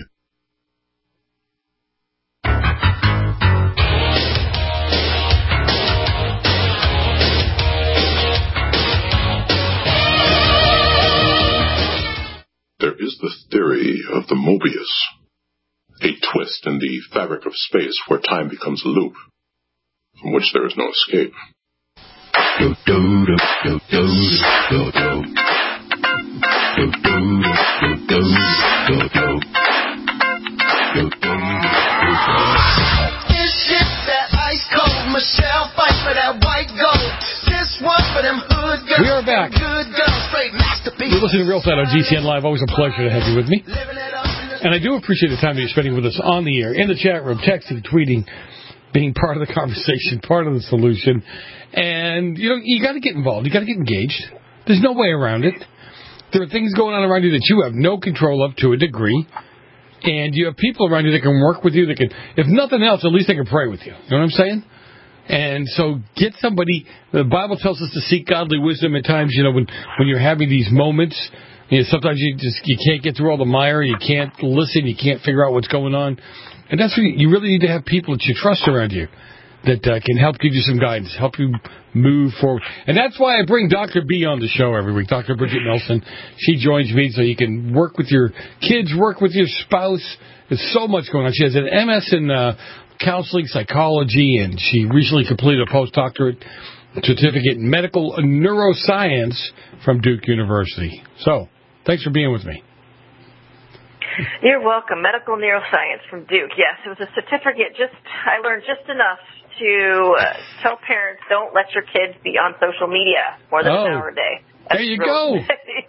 There is the theory of the Mobius, a twist in the fabric of space where time becomes a loop, from which there is no escape. Do, do, do, do, do, do, do. Do, do, do, do, do, do. Do, do, do, do. This shit that ice cold Michelle fight for that white gold. This one for them hood girls. We are back. Good girls, straight masterpiece. You're listening to Real Side on G C N Live. Always a pleasure to have you with me. And I do appreciate the time that you're spending with us on the air, in the chat room, texting, tweeting, being part of the conversation, part of the solution. And, you know, you got to get involved. You got to get engaged. There's no way around it. There are things going on around you that you have no control of to a degree. And you have people around you that can work with you, that can, if nothing else, at least they can pray with you. You know what I'm saying? And so get somebody. The Bible tells us to seek godly wisdom at times, you know, when, when you're having these moments. You know, sometimes you just you can't get through all the mire. You can't listen. You can't figure out what's going on. And that's when you really need to have people that you trust around you that uh, can help give you some guidance, help you move forward. And that's why I bring Doctor B on the show every week, Doctor Bridget Nelson. She joins me so you can work with your kids, work with your spouse. There's so much going on. She has an M S in uh, counseling psychology, and she recently completed a postdoctorate certificate in medical neuroscience from Duke University. So, thanks for being with me. You're welcome. Medical neuroscience from Duke. Yes, it was a certificate. Just I learned just enough to uh, tell parents don't let your kids be on social media more than oh, an hour a day. That's there you real, go.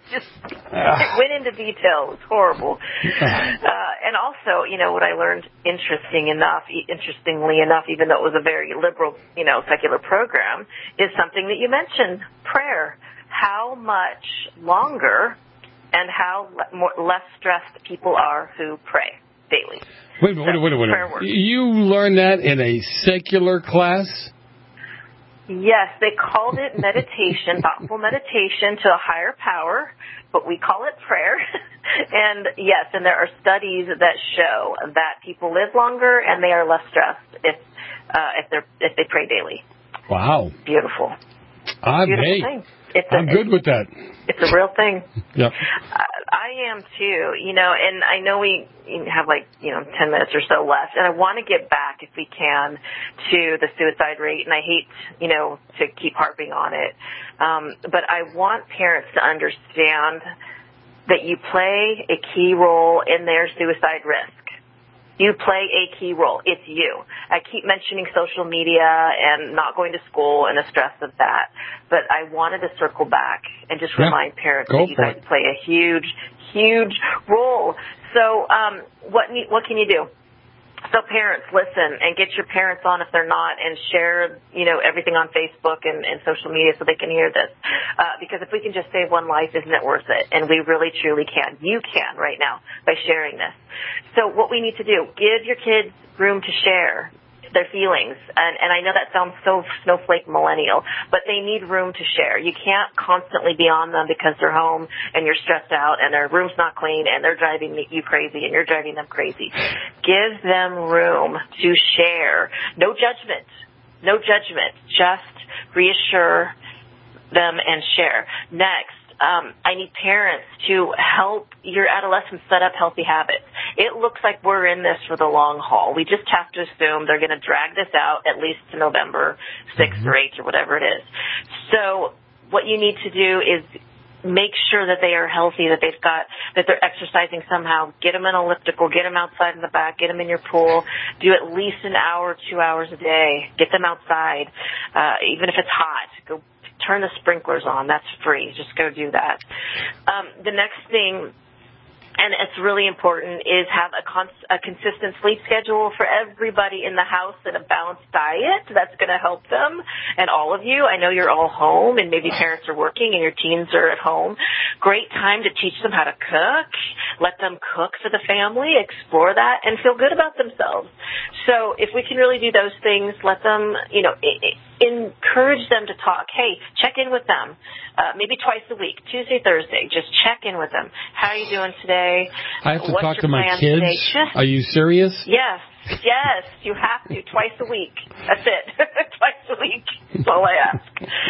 just it went into detail. It was horrible. Uh, and also, you know, what I learned, interesting enough, interestingly enough, even though it was a very liberal, you know, secular program, is something that you mentioned, prayer. How much longer and how le- more, less stressed people are who pray daily. Wait a minute, wait a minute, wait a minute. You learned that in a secular class? Yes, they called it meditation, thoughtful meditation to a higher power, but we call it prayer. And yes, and there are studies that show that people live longer and they are less stressed if uh, if they if they pray daily. Wow, beautiful. I beautiful may. thing. It's a, I'm good it's, with that. It's a real thing. Yep. I, I am too, you know, and I know we have like, you know, ten minutes or so left, and I want to get back, if we can, to the suicide rate, and I hate, you know, to keep harping on it, um, but I want parents to understand that you play a key role in their suicide risk. You play a key role. It's you. I keep mentioning social media and not going to school and the stress of that. But I wanted to circle back and just yeah. remind parents Go that you guys it. play a huge, huge role. So um, what what can you do? So parents, listen and get your parents on if they're not, and share, you know, everything on Facebook and, and social media so they can hear this. Uh, because if we can just save one life, isn't it worth it? And we really, truly can. You can right now by sharing this. So what we need to do, give your kids room to share their feelings. And, and I know that sounds so snowflake millennial, but they need room to share. You can't constantly be on them because they're home and you're stressed out and their room's not clean and they're driving you crazy and you're driving them crazy. Give them room to share. No judgment. No judgment. Just reassure them and share. Next, Um, I need parents to help your adolescents set up healthy habits. It looks like we're in this for the long haul. We just have to assume they're going to drag this out at least to November sixth or eighth or whatever it is. So what you need to do is make sure that they are healthy, that they've got, that they're exercising somehow. Get them an elliptical, get them outside in the back, get them in your pool. Do at least an hour, two hours a day. Get them outside, uh, even if it's hot. Go turn the sprinklers on. That's free. Just go do that. Um, the next thing, and it's really important, is have a, cons- a consistent sleep schedule for everybody in the house and a balanced diet. That's going to help them. And all of you, I know you're all home and maybe parents are working and your teens are at home. Great time to teach them how to cook. Let them cook for the family, explore that, and feel good about themselves. So if we can really do those things, let them, you know, I- I- encourage them to talk. Hey, check in with them, uh, maybe twice a week, Tuesday, Thursday. Just check in with them. How are you doing today? I have to What's talk your to my plan kids. today? Just, Are you serious? yes, yes, you have to, twice a week. That's it, twice a week. That's all I ask.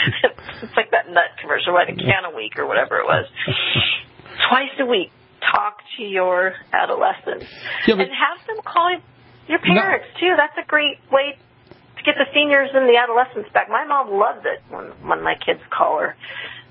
It's like that nut commercial, right? A can a week or whatever it was. Twice a week, talk to your adolescents. Yeah, but, and have them call your parents, no. too. That's a great way to get the seniors and the adolescents back. My mom loves it when, when my kids call her.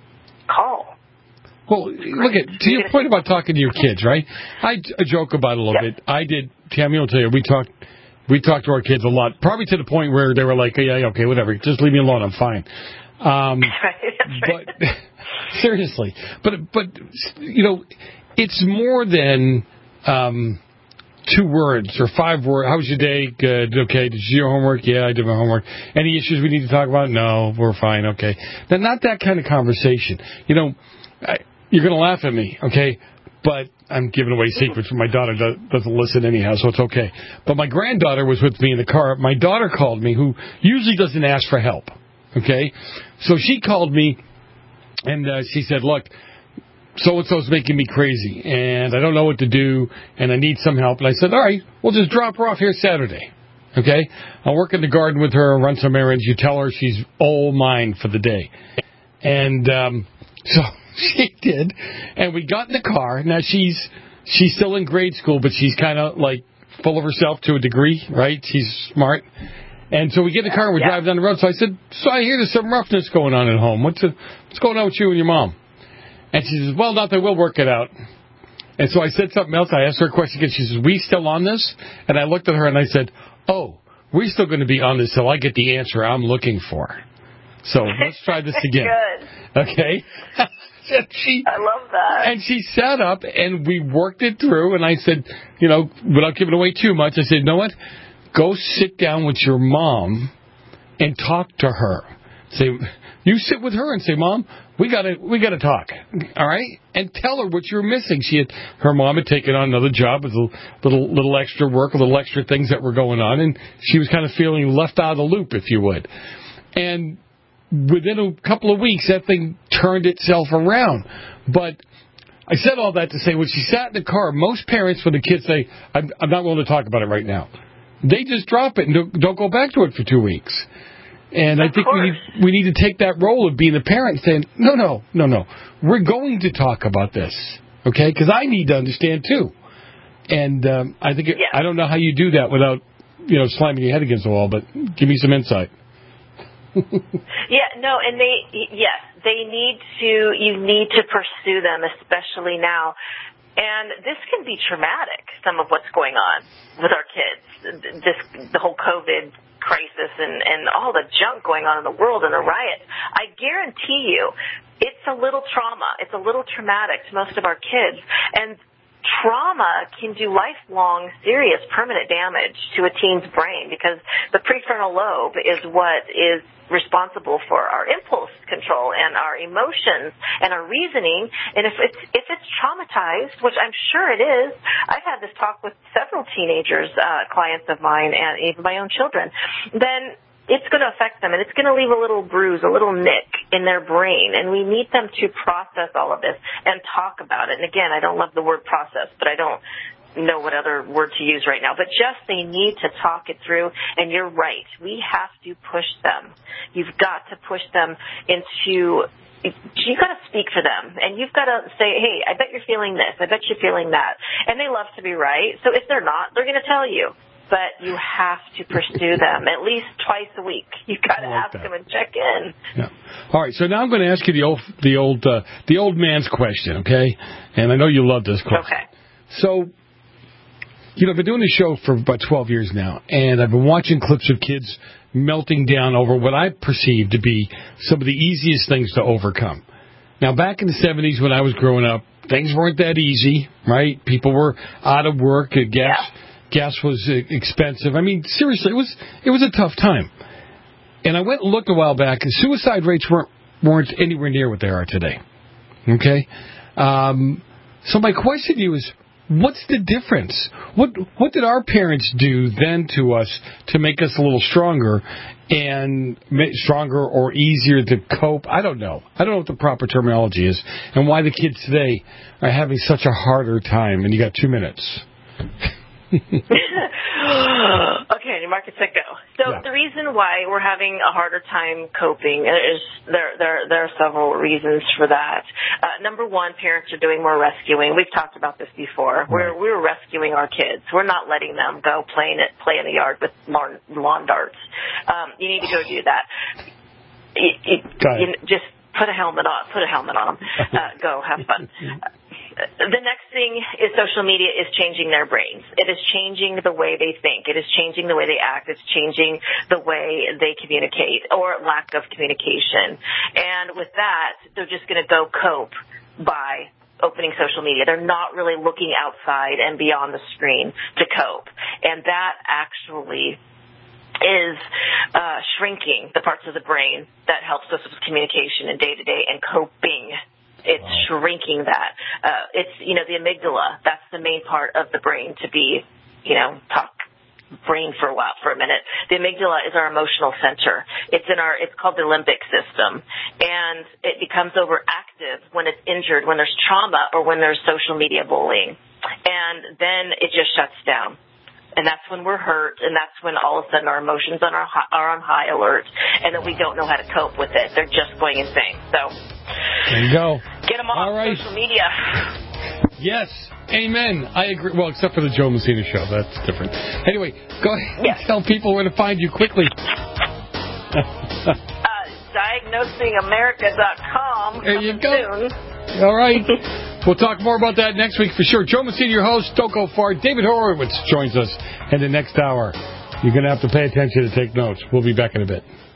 Call. Well, look at, to your point about talking to your kids, right? I, I joke about it a little yep. bit. I did, Tammy will tell you, we talked, we talked to our kids a lot, probably to the point where they were like, yeah, okay, whatever, just leave me alone, I'm fine. Um, right, but seriously, but, but, you know, it's more than, um, two words or five words. How was your day? Good. Okay. Did you do your homework? Yeah, I did my homework. Any issues we need to talk about? No, we're fine. Okay. Now, not that kind of conversation. You know, I, you're going to laugh at me, okay? But I'm giving away secrets. My daughter does, doesn't listen anyhow, so it's okay. But my granddaughter was with me in the car. My daughter called me, who usually doesn't ask for help, okay? So she called me, and uh, she said, look, so-and-so's making me crazy, and I don't know what to do, and I need some help. And I said, all right, we'll just drop her off here Saturday, okay? I'll work in the garden with her, run some errands. You tell her she's all mine for the day. And um, so she did, and we got in the car. Now, she's she's still in grade school, but she's kind of, like, full of herself to a degree, right? She's smart. And so we get in the car, and we yeah. drive down the road. So I said, so I hear there's some roughness going on at home. What's, a, what's going on with you and your mom? And she says, well, nothing, we'll work it out. And so I said something else. I asked her a question again. She says, we still on this? And I looked at her and I said, oh, we're still going to be on this till I get the answer I'm looking for. So let's try this again. Good. Okay? she, I love that. And she sat up, and we worked it through, and I said, you know, without giving away too much, I said, you know what? Go sit down with your mom and talk to her. Say, you sit with her and say, Mom, we gotta we gotta talk, all right? And tell her what you're missing. She had her mom had taken on another job with a little little extra work, a little extra things that were going on, and she was kind of feeling left out of the loop, if you would. And within a couple of weeks, that thing turned itself around. But I said all that to say, when she sat in the car, most parents, when the kids say, I'm, I'm not willing to talk about it right now, they just drop it and don't, don't go back to it for two weeks. And I think we need, we need to take that role of being a parent, saying, no, no, no, no, we're going to talk about this, okay? Because I need to understand, too. And um, I think it, yeah. I don't know how you do that without, you know, slamming your head against the wall, but give me some insight. Yeah, no, and they, yes, they need to, you need to pursue them, especially now. And this can be traumatic, some of what's going on with our kids. This, the whole COVID crisis and, and all the junk going on in the world and the riots. I guarantee you, it's a little trauma. It's a little traumatic to most of our kids. And trauma can do lifelong, serious, permanent damage to a teen's brain because the prefrontal lobe is what is responsible for our impulse control and our emotions and our reasoning. And if it's if it's traumatized, which I'm sure it is, I've had this talk with several teenagers, uh, clients of mine, and even my own children, then it's going to affect them, and it's going to leave a little bruise, a little nick in their brain, and we need them to process all of this and talk about it. And again, I don't love the word process, but I don't know what other word to use right now, but just they need to talk it through. And you're right, we have to push them. You've got to push them into, you've got to speak for them, and you've got to say, hey, I bet you're feeling this, I bet you're feeling that. And they love to be right, so if they're not, they're going to tell you. But you have to pursue them at least twice a week. You've got to like ask that. them and check in. Yeah. All right. So now I'm going to ask you the old, the old, uh, the old man's question, okay? And I know you love this question. Okay. So, you know, I've been doing this show for about twelve years now, and I've been watching clips of kids melting down over what I perceive to be some of the easiest things to overcome. Now, back in the seventies when I was growing up, things weren't that easy, right? People were out of work. Gas. Yeah. Gas was expensive. I mean, seriously, it was it was a tough time. And I went and looked a while back, and suicide rates weren't weren't anywhere near what they are today. Okay? Um, so my question to you is, what's the difference? What what did our parents do then to us to make us a little stronger and stronger or easier to cope? I don't know. I don't know what the proper terminology is, and why the kids today are having such a harder time. And you got two minutes. Okay, mark it, set, go. So yeah. The reason why we're having a harder time coping is there. There, there are several reasons for that. Uh, number one, parents are doing more rescuing. We've talked about this before. Right. We're we're rescuing our kids. We're not letting them go playing it, play in the yard with lawn, lawn darts. Um, you need to go do that. You, you, you just put a helmet on. Put a helmet on them. Uh, go have fun. The next thing is social media is changing their brains. It is changing the way they think. It is changing the way they act. It's changing the way they communicate or lack of communication. And with that, they're just going to go cope by opening social media. They're not really looking outside and beyond the screen to cope. And that actually is uh, shrinking the parts of the brain that helps us with communication and day-to-day and coping. It's wow. shrinking that. Uh, it's, you know, the amygdala. That's the main part of the brain to be, you know, talk brain for a while, for a minute. The amygdala is our emotional center. It's in our, it's called the limbic system. And it becomes overactive when it's injured, when there's trauma, or when there's social media bullying. And then it just shuts down. And that's when we're hurt, and that's when all of a sudden our emotions on our, are on high alert, and then we don't know how to cope with it. They're just going insane. So there you go. Get them off all right. social media. Yes. Amen. I agree. Well, except for the Joe Messina show. That's different. Anyway, go ahead yes. and tell people where to find you quickly. uh, diagnosing america dot com. There you go. Soon. All right. We'll talk more about that next week for sure. Joe Messina, your host. Don't go far. David Horowitz joins us in the next hour. You're going to have to pay attention to take notes. We'll be back in a bit.